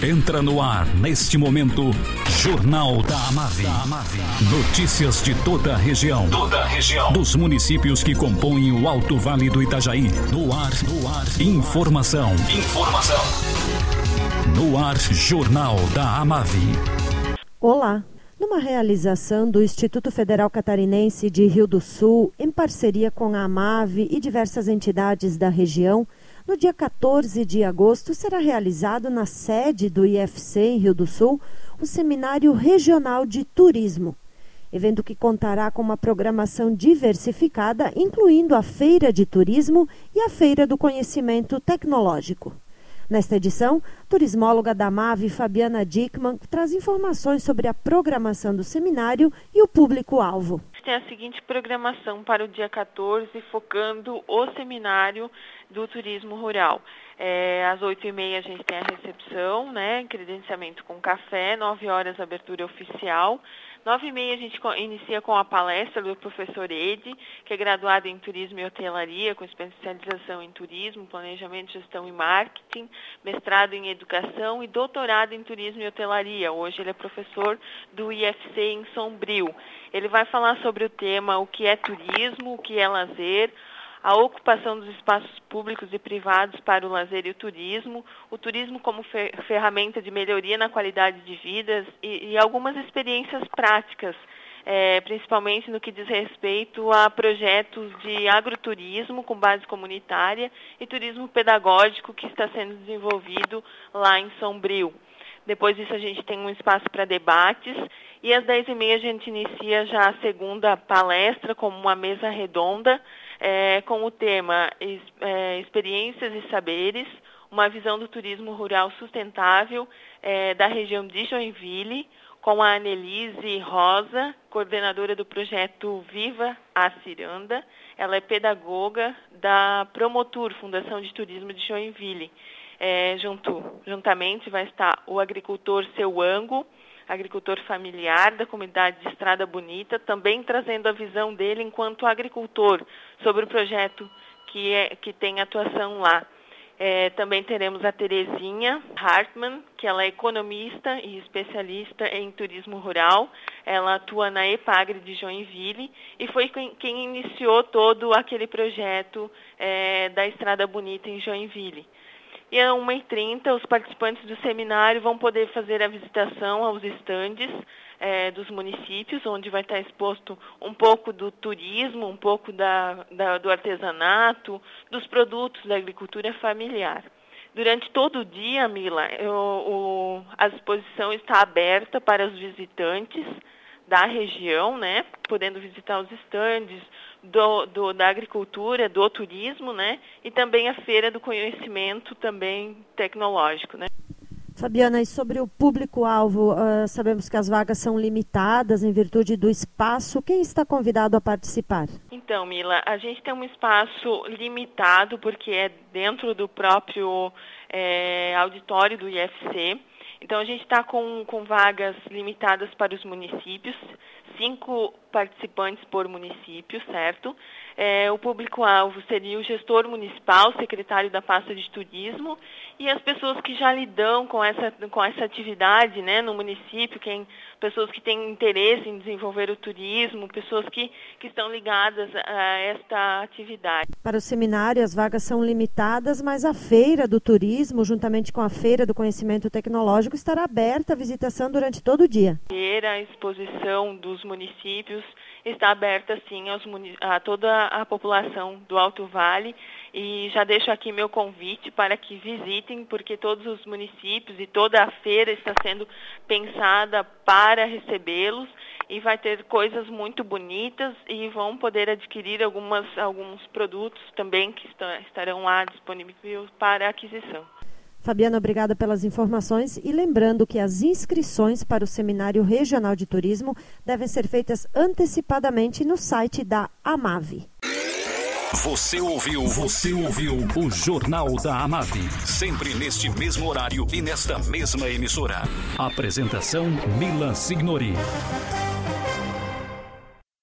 Entra no ar, neste momento, Jornal da Amave. Notícias de toda a região. Dos municípios que compõem o Alto Vale do Itajaí. No ar. Informação. No ar, Jornal da Amave. Olá. Numa realização do Instituto Federal Catarinense de Rio do Sul, em parceria com a Amave e diversas entidades da região, no dia 14 de agosto será realizado na sede do IFC em Rio do Sul o Seminário Regional de Turismo. Evento que contará com uma programação diversificada, incluindo a Feira de Turismo e a Feira do Conhecimento Tecnológico. Nesta edição, turismóloga da Amave, Fabiana Dickmann, traz informações sobre a programação do seminário e o público-alvo. Tem a seguinte programação para o dia 14, focando o seminário do turismo rural. Às 8h30 a gente tem a recepção, credenciamento com café, 9 horas abertura oficial. 9h30 a gente inicia com a palestra do professor Edi, que é graduado em Turismo e Hotelaria, com especialização em Turismo, Planejamento, Gestão e Marketing, mestrado em Educação e doutorado em Turismo e Hotelaria. Hoje ele é professor do IFC em Sombrio. Ele vai falar sobre o tema o que é turismo, o que é lazer, a ocupação dos espaços públicos e privados para o lazer e o turismo como ferramenta de melhoria na qualidade de vida e algumas experiências práticas, principalmente no que diz respeito a projetos de agroturismo com base comunitária e turismo pedagógico que está sendo desenvolvido lá em Sombrio. Depois disso a gente tem um espaço para debates e às 10h30 a gente inicia já a segunda palestra como uma mesa redonda, com o tema Experiências e Saberes, uma visão do turismo rural sustentável da região de Joinville, com a Annelise Rosa, coordenadora do projeto Viva a Ciranda. Ela é pedagoga da Promotur, Fundação de Turismo de Joinville. Juntamente vai estar o agricultor Seu Ango, agricultor familiar da comunidade de Estrada Bonita, também trazendo a visão dele enquanto agricultor sobre o projeto que tem atuação lá. Também teremos a Terezinha Hartmann, que ela é economista e especialista em turismo rural. Ela atua na EPAGRE de Joinville e foi quem iniciou todo aquele projeto da Estrada Bonita em Joinville. E às 1h30, os participantes do seminário vão poder fazer a visitação aos estandes dos municípios, onde vai estar exposto um pouco do turismo, um pouco do artesanato, dos produtos da agricultura familiar. Durante todo o dia, Mila, a exposição está aberta para os visitantes da região, podendo visitar os estandes da agricultura, do turismo, e também a Feira do Conhecimento também tecnológico, Fabiana, e sobre o público-alvo, sabemos que as vagas são limitadas em virtude do espaço. Quem está convidado a participar? Então, Mila, a gente tem um espaço limitado porque é dentro do próprio auditório do IFC. Então, a gente está com vagas limitadas para os municípios, 5 participantes por município, certo? O público-alvo seria o gestor municipal, secretário da pasta de turismo e as pessoas que já lidam com essa atividade no município, pessoas que têm interesse em desenvolver o turismo, pessoas que estão ligadas a esta atividade. Para o seminário, as vagas são limitadas, mas a Feira do Turismo, juntamente com a Feira do Conhecimento Tecnológico, estará aberta a visitação durante todo o dia. A exposição dos municípios está aberta, sim, a toda a população do Alto Vale. E já deixo aqui meu convite para que visitem, porque todos os municípios e toda a feira está sendo pensada para recebê-los e vai ter coisas muito bonitas e vão poder adquirir alguns produtos também que estarão lá disponíveis para aquisição. Fabiana, obrigada pelas informações e lembrando que as inscrições para o Seminário Regional de Turismo devem ser feitas antecipadamente no site da Amave. Você ouviu o Jornal da Amave, sempre neste mesmo horário e nesta mesma emissora. Apresentação Mila Signori.